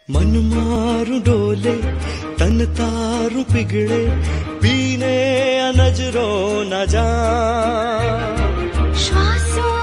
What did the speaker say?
मन मारू डोले तन तारू पिघले पीने नजरों न जा श्वासों